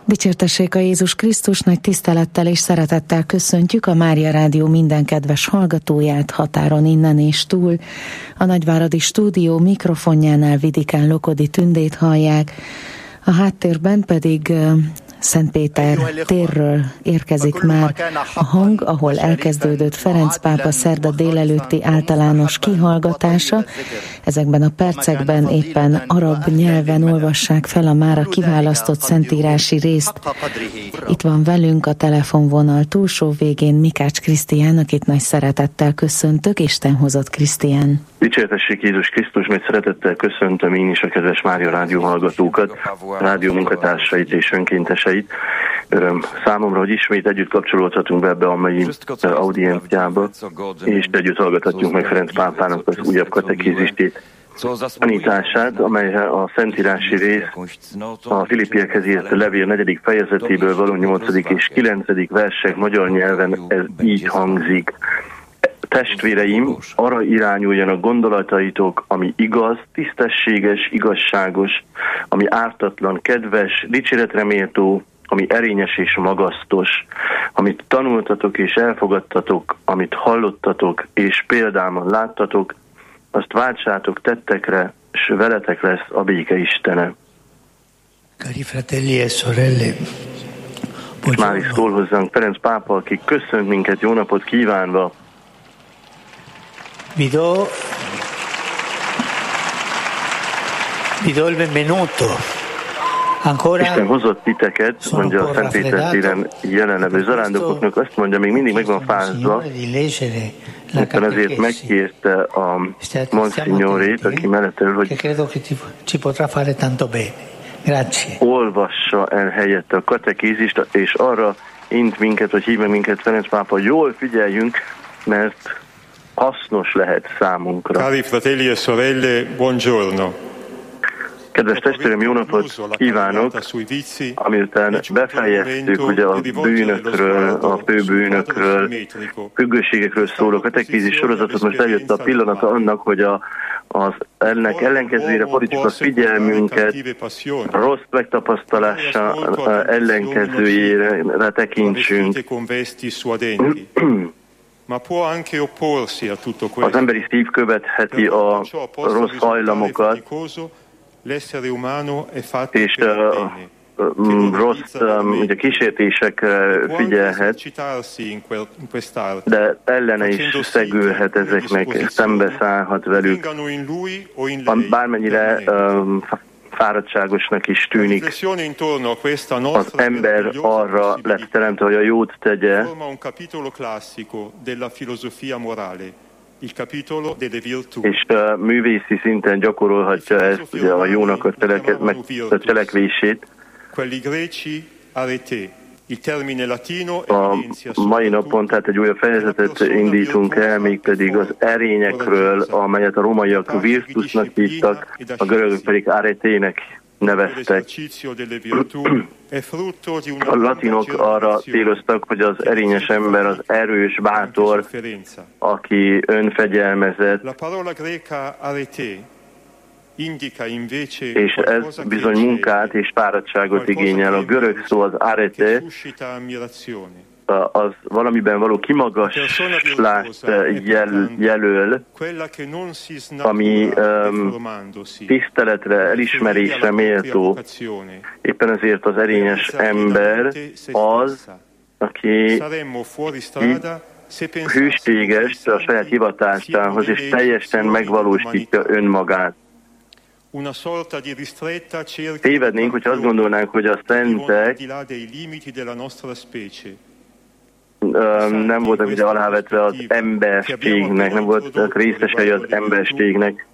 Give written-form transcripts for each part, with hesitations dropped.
Dicsértessék a Jézus Krisztus, nagy tisztelettel és szeretettel köszöntjük a Mária Rádió minden kedves hallgatóját határon innen és túl. A Nagyváradi Stúdió mikrofonjánál Vidikán Lokodi Tündét hallják, a háttérben pedig Szentpéter térről érkezik már a hang, ahol elkezdődött Ferenc pápa szerda délelőtti általános kihallgatása. Ezekben a percekben éppen arab nyelven olvassák fel a mára kiválasztott szentírási részt. Itt van velünk a telefonvonal túlsó végén Mikács Krisztián, akit nagy szeretettel köszöntök. Isten hozott, Krisztián. Dicsértessék Jézus Krisztus, mert szeretettel köszöntöm én is a kedves Mária Rádió hallgatókat, rádió munkatársait és önkénteseit. Öröm számomra, hogy ismét együtt kapcsolódhatunk be ebbe a mai audienciába, és együtt hallgathatjuk meg Ferenc pápának az újabb katekézistét, tanítását, amely a szentírási rész a Filippiekhez írt levél 4. fejezetéből való 8. és 9. versek magyar nyelven ez így hangzik. Testvéreim, arra irányuljanak gondolataitok, ami igaz, tisztességes, igazságos, ami ártatlan, kedves, dicséretre méltó, ami erényes és magasztos, amit tanultatok és elfogadtatok, amit hallottatok és példámon láttatok, azt váltsátok tettekre, s veletek lesz a béke Istene. Cari fratelli e sorelle, és már is szól hozzánk Ferenc pápa, aki köszönt minket jó napot kívánva. Vi do il benvenuto. Isten hozott titeket, mondja a Szentpéter téren jelenlevő zarándokoknak, azt mondja, még mindig meg van fázva, éppen ezért megkérte a monsignorét, aki mellettől, hogy olvassa el helyette a katekézist, és arra int minket, hogy hív meg minket Ferenc pápa, jól figyeljünk, mert hasznos lehet számunkra. Cari fratelli e sorelle, buongiorno. Kedves testvérem, jó napot kívánok! Amiután befejeztük ugye a bűnökről, a főbűnökről, függőségekről szóló katekézis sorozatot, most eljött a pillanata annak, hogy az ennek ellenkezőjére fordítsuk a figyelmünket, rossz megtapasztalása ellenkezőjére tekintsünk. Az emberi szív követheti a rossz hajlamokat, és rossz ugye, kísértésekre figyelhet, de ellene is szegülhet ezeknek, szembeszállhat velük, bármennyire fáradtságosnak is tűnik. Az ember arra lett teremtve, hogy a jót tegye, és művészi szinten gyakorolhatja ezt, ugye a jónak a cselekvését. A mai napon tehát egy újabb fejezetet indítunk el, mégpedig az erényekről, amelyet a rómaiak virtusnak hívtak, a görögök pedig aretének neveztek. A latinok arra céloztak, hogy az erényes ember az erős, bátor, aki önfegyelmezett, és ez bizony munkát és fáradtságot igényel. A görög szó az arete, az valamiben való kimagaslást jelöl, ami tiszteletre, elismerésre méltó. Éppen ezért az erényes ember az, aki hűséges a saját hivatásához, és teljesen megvalósítja önmagát. Tévednénk, hogyha azt gondolnánk, hogy a szentek nem voltak ugye alávetve az emberségnek, nem voltak részesei az emberségnek,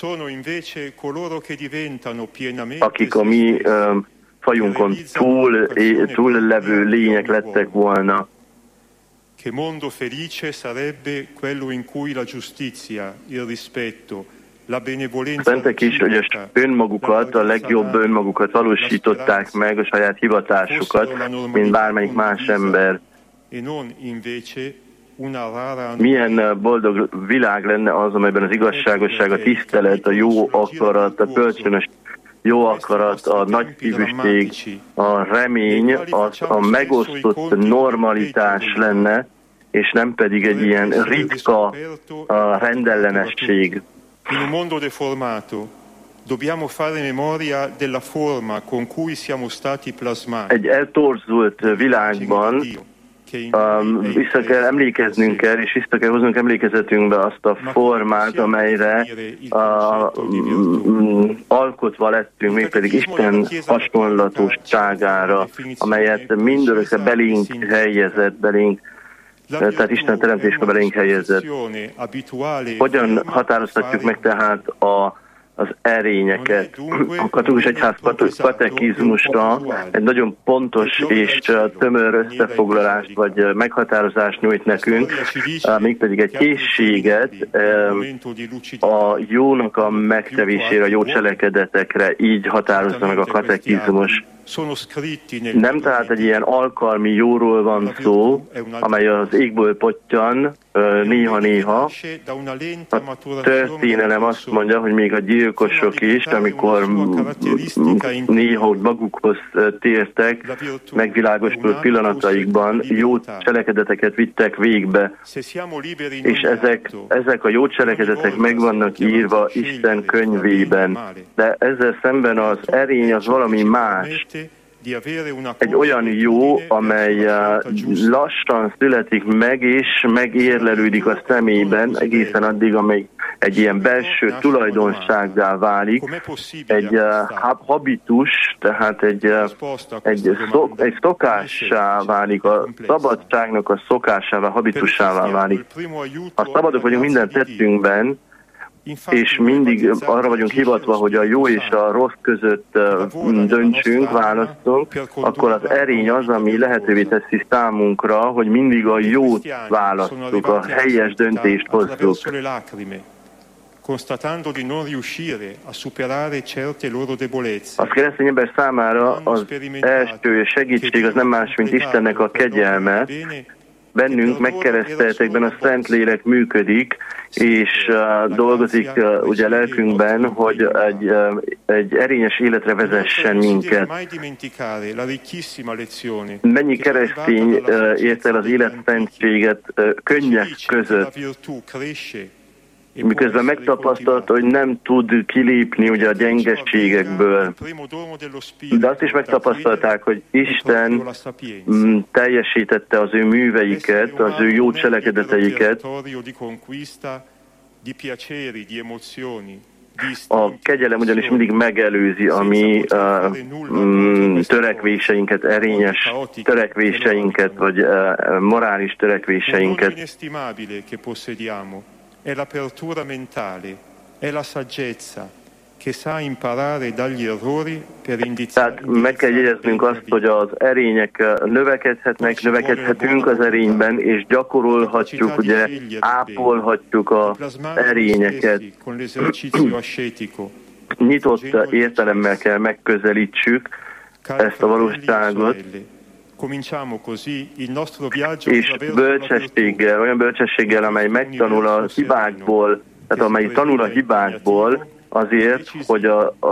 akik a mi fajunkon túl levő lények lettek volna. Che mondo felice sarebbe quello in cui la giustizia, il rispetto, la benevolenza. Szentek is, hogy önmagukat, a legjobb önmagukat valósították meg, a saját hivatásukat, mint bármelyik más ember. Milyen boldog világ lenne az, amelyben az igazságosság, a tisztelet, a jó akarat, a kölcsönös jó akarat, a nagy szívűség, a remény, az a megosztott normalitás lenne, és nem pedig egy ilyen ritka rendellenesség. In un mondo deformato, dobbiamo fare memoria della forma con cui siamo stati plasmati. Egy eltorzult világban vissza kell emlékeznünk el, és vissza kell hoznunk emlékezetünkbe azt a formát, amelyre alkotva lettünk, mégpedig Isten hasonlatosságára, amelyet mindörökre belénk helyezett, tehát Isten teremtéskor belénk helyezett. Hogyan határoztatjuk meg tehát az erényeket? A katolikus egyház katekizmusra egy nagyon pontos és tömör összefoglalást vagy meghatározást nyújt nekünk, mégpedig egy készséget a jónak a megtevésére, a jó cselekedetekre, így határozza meg a katekizmus. Nem tehát egy ilyen alkalmi jóról van szó, amely az égből pottyan néha-néha. A történelem azt mondja, hogy még a gyilkosok is, amikor néha magukhoz tértek, megvilágosult pillanataikban jó cselekedeteket vittek végbe. És ezek a jó cselekedetek meg vannak írva Isten könyvében. De ezzel szemben az erény az valami más. Egy olyan jó, amely lassan születik meg, és megérlelődik a szemében, egészen addig, amíg egy ilyen belső tulajdonsággá válik, egy habitus, tehát egy szokássá válik, a szabadságnak a szokásává, habitussává válik. Ha szabadok vagyunk minden tettünkben, és mindig arra vagyunk hivatva, hogy a jó és a rossz között döntsünk, választunk, akkor az erény az, ami lehetővé teszi számunkra, hogy mindig a jót választjuk, a helyes döntést hozzuk. Constatando di non riuscire a superare certe loro debolezze. Az keresztény ember számára az első segítség az nem más, mint Istennek a kegyelme. Bennünk megkereszteltekben a Szentlélek működik, és dolgozik ugye lelkünkben, hogy egy erényes életre vezessen minket. Mennyi keresztény ért el az életszentséget könnyek között, miközben megtapasztalta, hogy nem tud kilépni ugye a gyengeségekből. De azt is megtapasztalták, hogy Isten teljesítette az ő műveiket, az ő jó cselekedeteiket. A kegyelem ugyanis mindig megelőzi a mi törekvéseinket, erényes törekvéseinket, vagy morális törekvéseinket. È l'apertura mentale, è la saggezza che sa imparare dagli errori per indicare. Tehát meg kell jegyeznünk azt, hogy az erények növekedhetünk az erényben, és gyakorolhatjuk, ugye ápolhatjuk az erényeket. Nyitott értelemmel kell megközelítsük ezt a valóságot, és bölcsességgel, olyan bölcsességgel, amely megtanul a hibákból, tehát amely tanul a hibákból azért, hogy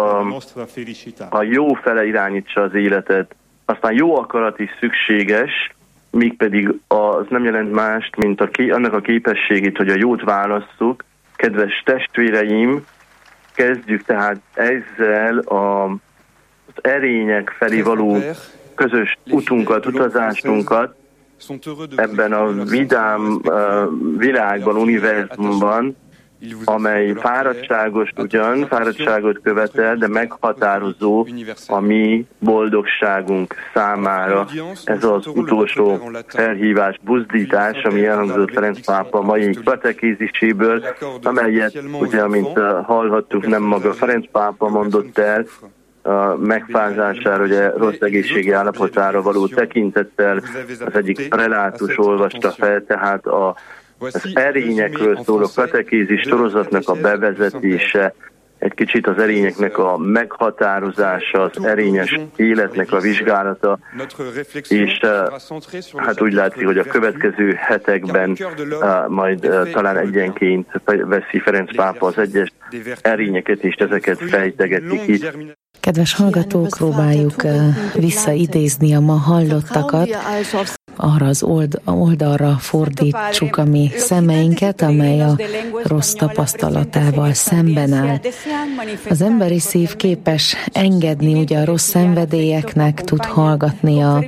a jó fele irányítsa az életet. Aztán jó akarat is szükséges, mégpedig az nem jelent mást, mint annak a képességét, hogy a jót válasszuk. Kedves testvéreim, kezdjük tehát ezzel az erények felé való közös utunkat, utazásunkat ebben a vidám világban, univerzumban, amely fáradtságot követel, de meghatározó a mi boldogságunk számára. Ez az utolsó felhívás, buzdítás, ami elhangzott Ferenc pápa mai katekéziséből, amelyet, ugye, amint hallhattuk, nem maga Ferenc pápa mondott el, a megfázására, ugye rossz egészségi állapotára való tekintettel az egyik prelátus olvasta fel, tehát az erényekről szóló katekézis sorozatnak a bevezetése, egy kicsit az erényeknek a meghatározása, az erényes életnek a vizsgálata, és hát úgy látszik, hogy a következő hetekben majd talán egyenként veszi Ferenc pápa az egyes erényeket, és ezeket fejtegetik itt. Kedves hallgatók, próbáljuk visszaidézni a ma hallottakat, arra az oldalra fordítsuk a mi szemeinket, amely a rossz tapasztalatával szemben áll. Az emberi szív képes engedni ugye a rossz szenvedélyeknek, tud hallgatni a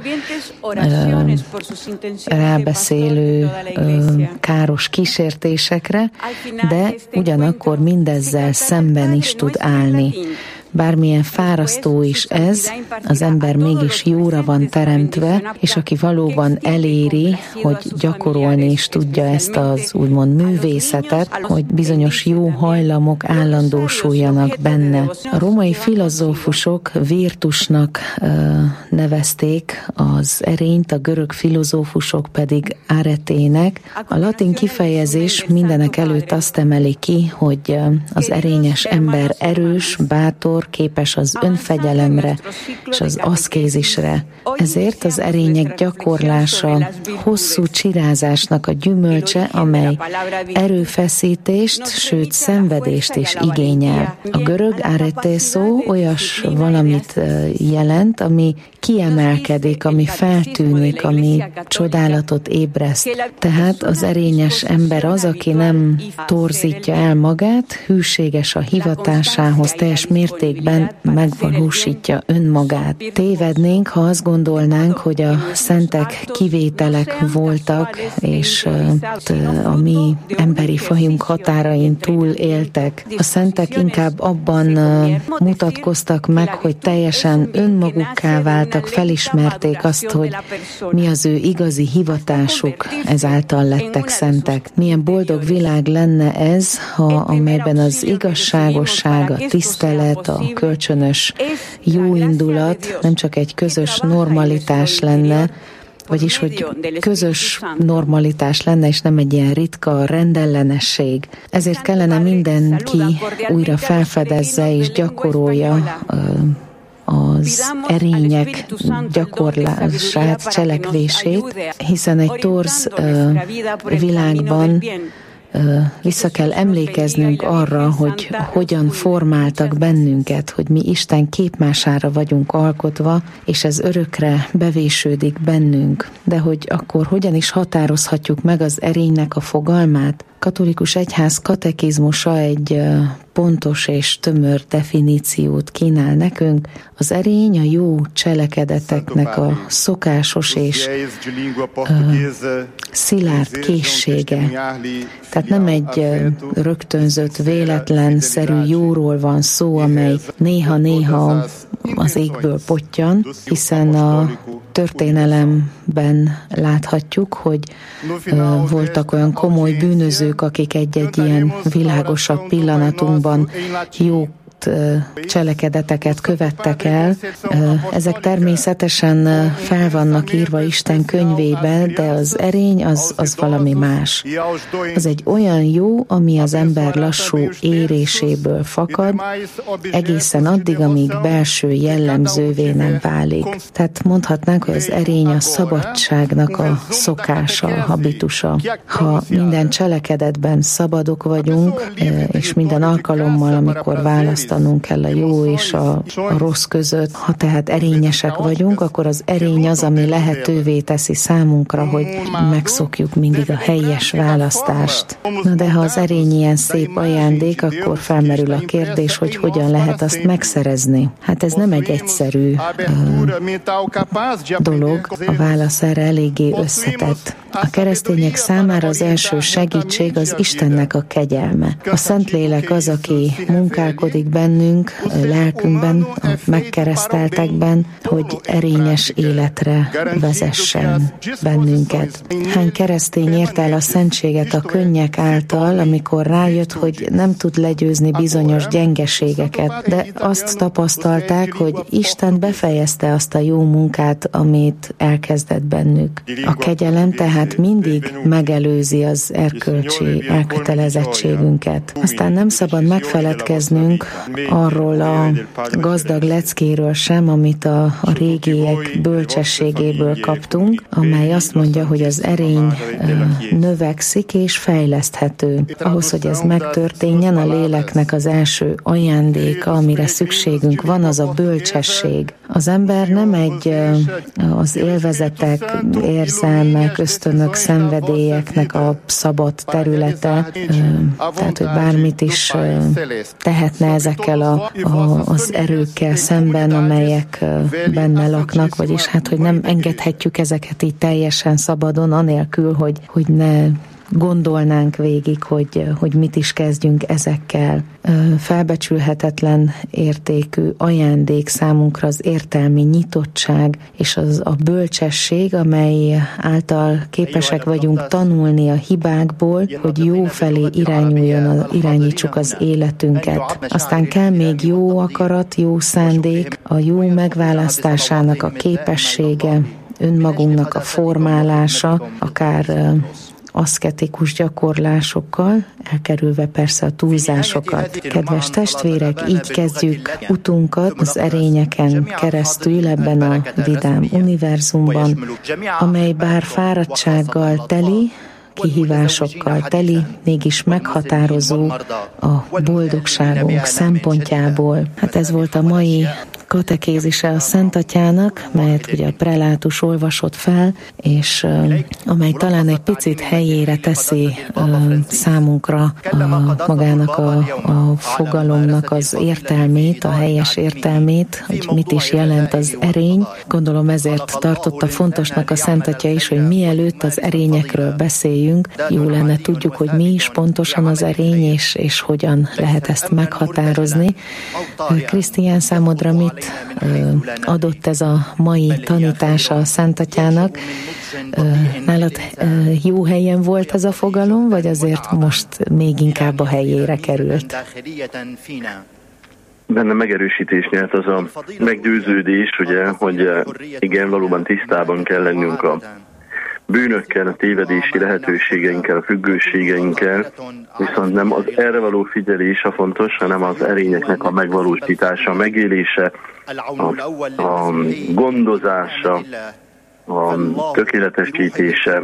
rábeszélő káros kísértésekre, de ugyanakkor mindezzel szemben is tud állni. Bármilyen fárasztó is ez, az ember mégis jóra van teremtve, és aki valóban eléri, hogy gyakorolni is tudja ezt az úgymond művészetet, hogy bizonyos jó hajlamok állandósuljanak benne. A római filozófusok virtusnak nevezték az erényt, a görög filozófusok pedig aretének. A latin kifejezés mindenek előtt azt emeli ki, hogy az erényes ember erős, bátor, képes az önfegyelemre és az aszkézisre. Ezért az erények gyakorlása hosszú csirázásnak a gyümölcse, amely erőfeszítést, sőt szenvedést is igényel. A görög arete szó olyas valamit jelent, ami kiemelkedik, ami feltűnik, ami csodálatot ébreszt. Tehát az erényes ember az, aki nem torzítja el magát, hűséges a hivatásához, teljes mértékben megvalósítja önmagát. Tévednénk, ha azt gondolnánk, hogy a szentek kivételek voltak, és a mi emberi fajunk határain túl éltek. A szentek inkább abban mutatkoztak meg, hogy teljesen önmagukká váltak, felismerték azt, hogy mi az ő igazi hivatásuk, ezáltal lettek szentek. Milyen boldog világ lenne ez, amelyben az igazságosság, a tisztelet, a kölcsönös jóindulat nem csak egy közös normalitás lenne, vagyis, hogy közös normalitás lenne, és nem egy ilyen ritka rendellenesség. Ezért kellene mindenki újra felfedezze és gyakorolja az erények gyakorlását, cselekvését, hiszen egy torz világban vissza kell emlékeznünk arra, hogy hogyan formáltak bennünket, hogy mi Isten képmására vagyunk alkotva, és ez örökre bevésődik bennünk. De hogy akkor hogyan is határozhatjuk meg az erénynek a fogalmát? Katolikus egyház katekizmusa egy pontos és tömör definíciót kínál nekünk. Az erény a jó cselekedeteknek a szokásos és szilárd készsége. Tehát nem egy rögtönzött, véletlenszerű jóról van szó, amely néha-néha az égből pottyan, hiszen a történelemben láthatjuk, hogy voltak olyan komoly bűnözők, akik egy-egy ilyen világosabb pillanatunkban jó cselekedeteket követtek el. Ezek természetesen fel vannak írva Isten könyvébe, de az erény az valami más. Az egy olyan jó, ami az ember lassú éréséből fakad, egészen addig, amíg belső jellemzővé nem válik. Tehát mondhatnánk, hogy az erény a szabadságnak a szokása, a habitusa. Ha minden cselekedetben szabadok vagyunk, és minden alkalommal, amikor választanunk kell a jó és a rossz között, ha tehát erényesek vagyunk, akkor az erény az, ami lehetővé teszi számunkra, hogy megszokjuk mindig a helyes választást. Na de ha az erény ilyen szép ajándék, akkor felmerül a kérdés, hogy hogyan lehet azt megszerezni. Hát ez nem egy egyszerű dolog, a válasz erre eléggé összetett. A keresztények számára az első segítség az Istennek a kegyelme. A Szentlélek az, aki munkálkodik bennünk, lelkünkben, a megkereszteltekben, hogy erényes életre vezessen bennünket. Hány keresztény ért el a szentséget a könnyek által, amikor rájött, hogy nem tud legyőzni bizonyos gyengeségeket, de azt tapasztalták, hogy Isten befejezte azt a jó munkát, amit elkezdett bennük. A kegyelem tehát tehát mindig megelőzi az erkölcsi elkötelezettségünket. Aztán nem szabad megfeledkeznünk arról a gazdag leckéről sem, amit a régiek bölcsességéből kaptunk, amely azt mondja, hogy az erény növekszik és fejleszthető. Ahhoz, hogy ez megtörténjen, a léleknek az első ajándéka, amire szükségünk van, az a bölcsesség. Az ember nem az élvezetek, érzelmek, ösztönök, szenvedélyeknek a szabad területe, tehát, hogy bármit is tehetne ezekkel az erőkkel szemben, amelyek benne laknak, vagyis hát, hogy nem engedhetjük ezeket így teljesen szabadon, anélkül, hogy ne gondolnánk végig, hogy mit is kezdjünk ezekkel. Felbecsülhetetlen értékű ajándék számunkra az értelmi nyitottság és a bölcsesség, amely által képesek vagyunk tanulni a hibákból, hogy jó felé irányítsuk az életünket. Aztán kell még jó akarat, jó szándék, a jó megválasztásának a képessége, önmagunknak a formálása, akár aszketikus gyakorlásokkal, elkerülve persze a túlzásokat. Kedves testvérek, így kezdjük utunkat az erényeken keresztül ebben a vidám univerzumban, amely bár fáradtsággal teli, kihívásokkal teli, mégis meghatározó a boldogságunk szempontjából. Hát ez volt a mai katekézise a Szent Atyának, melyet ugye a prelátus olvasott fel, és amely talán egy picit helyére teszi számunkra magának a fogalomnak az értelmét, a helyes értelmét, hogy mit is jelent az erény. Gondolom ezért tartotta fontosnak a Szent Atya is, hogy mielőtt az erényekről beszéljünk, jó lenne tudjuk, hogy mi is pontosan az erény, és hogyan lehet ezt meghatározni. Krisztián, számodra mit adott ez a mai tanítása a Szent Atyának? Nálad jó helyen volt ez a fogalom, vagy azért most még inkább a helyére került? Benne megerősítés nyert az a meggyőződés, ugye, hogy igen, valóban tisztában kell lennünk a bűnökkel, a tévedési lehetőségeinkkel, a függőségeinkkel, viszont nem az erre való figyelés a fontos, hanem az erényeknek a megvalósítása, a megélése, a gondozása, a tökéletesítése,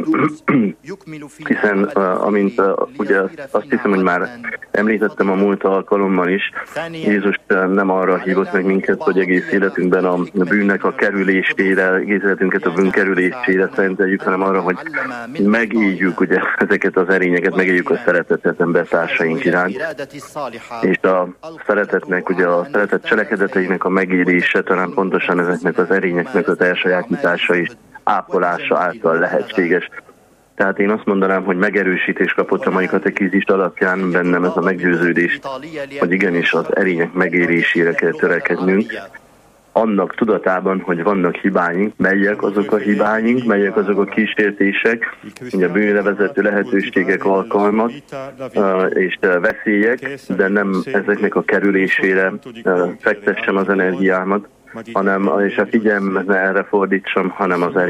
hiszen amint ugye azt hiszem, hogy már említettem a múlt alkalommal is, Jézus nem arra hívott meg minket, hogy egész életünkben a bűnnek a kerülésére, egész életünket a bűn kerülésére szenteljük, hanem arra, hogy megéljük ugye ezeket az erényeket, megéljük a szeretetet embertársaink iránt, és a szeretetnek, ugye a szeretet cselekedeteinek a megélése talán pontosan ezeknek az erényeknek az elsajátítása is ápolása által lehetséges. Tehát én azt mondanám, hogy megerősítést kapott a mai katekízis alapján bennem ez a meggyőződés, hogy igenis az erények megérésére kell törekednünk, annak tudatában, hogy vannak hibáink, melyek azok a hibáink, melyek azok a kísértések, ugye a bűnre vezető lehetőségek, alkalmak és veszélyek, de nem ezeknek a kerülésére fektessem az energiámat, és a figyelmet ne erre fordítsam, hanem az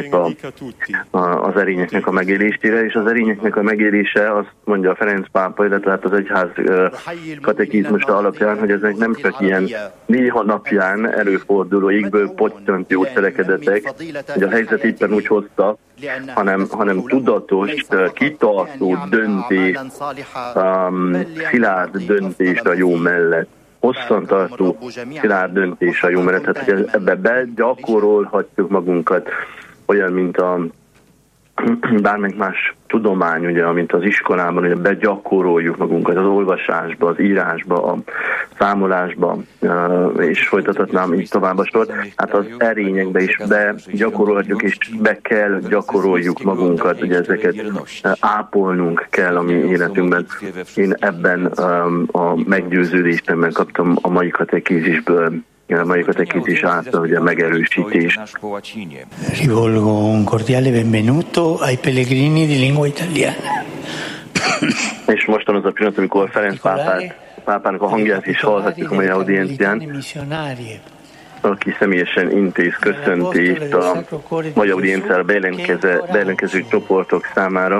erényeknek a megélésére, és az erényeknek a megélése, azt mondja a Ferenc pápa, illetve hát az egyház katekizmusa alapján, hogy ezek nem csak ilyen néha napján előforduló égből pottyantó cselekedetek, hogy a helyzet éppen úgy hozta, hanem tudatos, kitartó döntés, szilárd döntés a jó mellett. Hosszantartó szilárd döntés a jó mellett, tehát hogy ebbe begyakorolhatjuk magunkat, olyan, mint bármelyik más tudomány, ugye, mint az iskolában, hogy begyakoroljuk magunkat az olvasásba, az írásba, a számolásba, és folytathatnám így tovább a sort. Hát az erényekbe is begyakorolhatjuk, és be kell gyakoroljuk magunkat, ugye ezeket ápolnunk kell a mi életünkben. Én ebben a meggyőződésemben kaptam a mai katekízisből, a mai katekízis által, ugye a megerősítés. Rivolgo un cordiale benvenuto ai pellegrini di lingua italiana. És mostan az a pillanat, amikor Ferenc pápának a hangját is hallhatjuk a mai audiencián. aki személyesen intéz köszöntést a mai audienciára bejelentkező csoportok számára.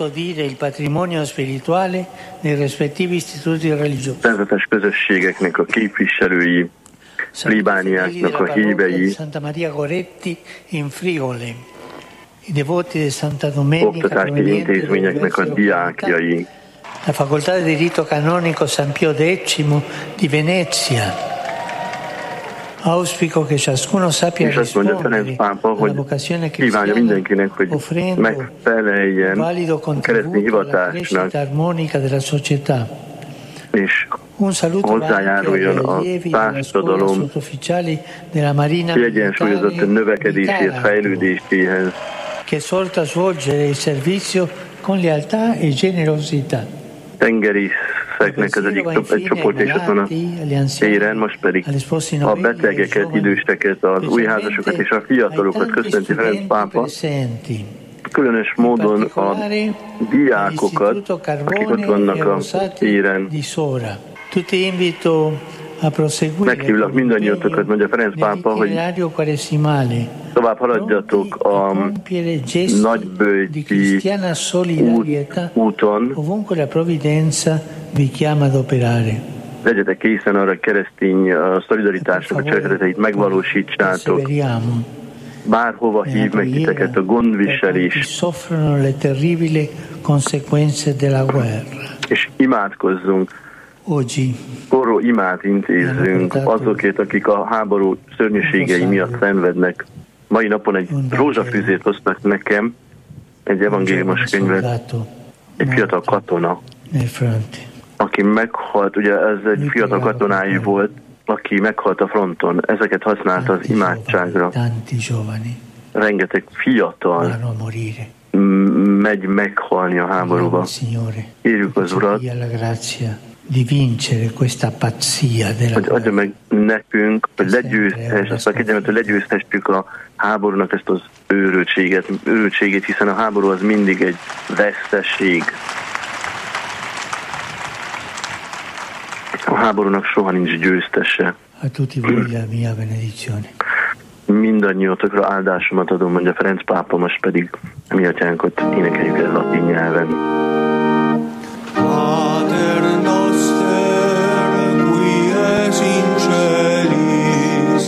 Szerzetes közösségeknek a képviselői, plébániáknak a hívei, oktatási intézményeknek a diákjai, la Facoltà di Diritto Canonico San Pio X di Venezia. Auspico che ciascuno sappia rispondere alla vocazione cristiana offrendo valido contributo alla crescita armonica della società. És hozzájáruljon a társadalom kiegyensúlyozott növekedését, fejlődéséhez. Che esorta svolgere il servizio con lealtà e generosità. Tengerészeknek az egyik csoport és ott van a téren, most pedig a betegeket, időseket, az újházasokat és a fiatalokat köszönti Ferenc pápa. Különös módon a diákokat, akik ott vannak a téren. Meghívlak mindannyiatokat, mondja Ferenc pápa, hogy tovább haladjatok a nagyböjti úton. Legyetek készen arra, keresztény szolidaritásnak a cselekedeteit megvalósítsátok. Bárhova hív meg titeket a gondviselés. És imádkozzunk. Forró imát intézzünk azokért, akik a háború szörnyűségei miatt szenvednek. Mai napon egy rózsafűzét hoztak nekem, egy evangéliumos könyvet, egy fiatal katona, aki meghalt, ugye ez egy fiatal katonái volt, aki meghalt a fronton. Ezeket használta az imádságra. Rengeteg fiatal megy meghalni a háborúba. Írjuk az Urat, hogy adja meg nekünk, hogy legyőzhessük a háborúnak ezt az őrültségét, hiszen a háború az mindig egy veszteség. A háborúnak soha nincs győztese. Mindannyiatokra áldásomat adom, mondja Ferenc pápa, most pedig a mi atyánkot énekeljük el latin nyelven. Pater noster, qui es in celis,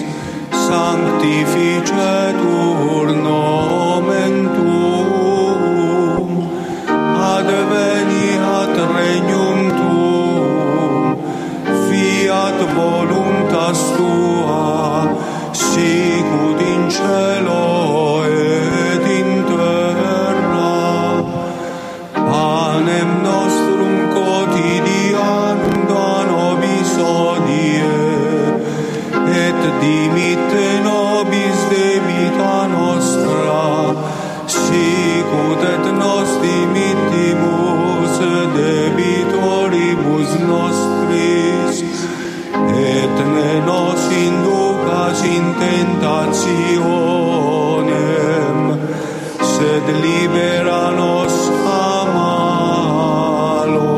sanctificetur nomen tuum, adveniat regnum tuum, fiat voluntas tua, sicut in cielo et in terra. Panem nostrum quotidianum da nobis hodie, et dimitte nobis debita nostra, sicut et nos dimittimus debitoribus nostris, et ne nos inducas in tentationem, sed libera nos a malo.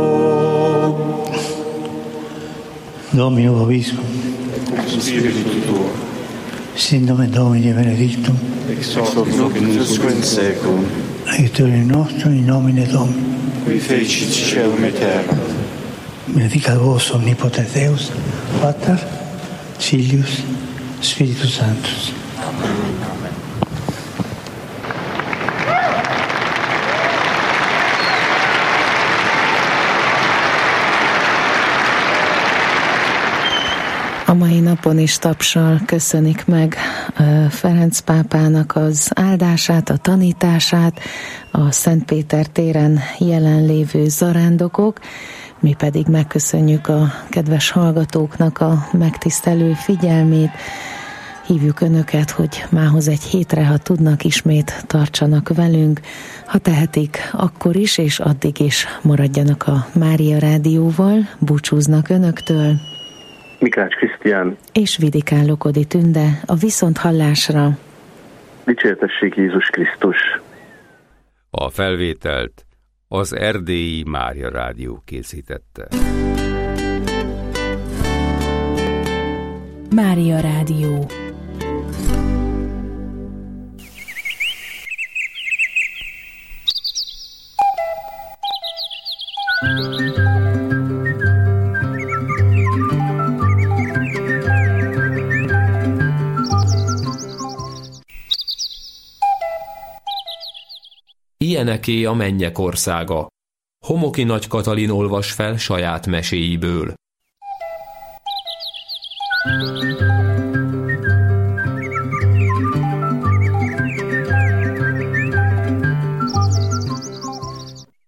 Domino vobiscum, spiritu tuo, sin nomen Domini benedictum, ex hoc nunc in saeculum, aiuterium nostrum in nomine Domini, qui fecit caelum et terra. Benedicat vos omnipotens Deus, Pater, Filius, Spiritus Sanctus. Amen. A mai napon is tapsal köszönik meg Ferenc pápának az áldását, a tanítását, a Szent Péter téren jelenlévő zarándokok. Mi pedig megköszönjük a kedves hallgatóknak a megtisztelő figyelmét. Hívjuk Önöket, hogy mához egy hétre, ha tudnak, ismét tartsanak velünk. Ha tehetik, akkor is, és addig is maradjanak a Mária Rádióval. Búcsúznak Önöktől Mikács Krisztián és Vidikán Lokodi Tünde. A viszonthallásra. Dicsértessék Jézus Krisztus. A felvételt az Erdélyi Mária Rádió készítette. Mária Rádió. Ilyeneké a mennyek országa. Homoki Nagy Katalin olvas fel saját meséiből.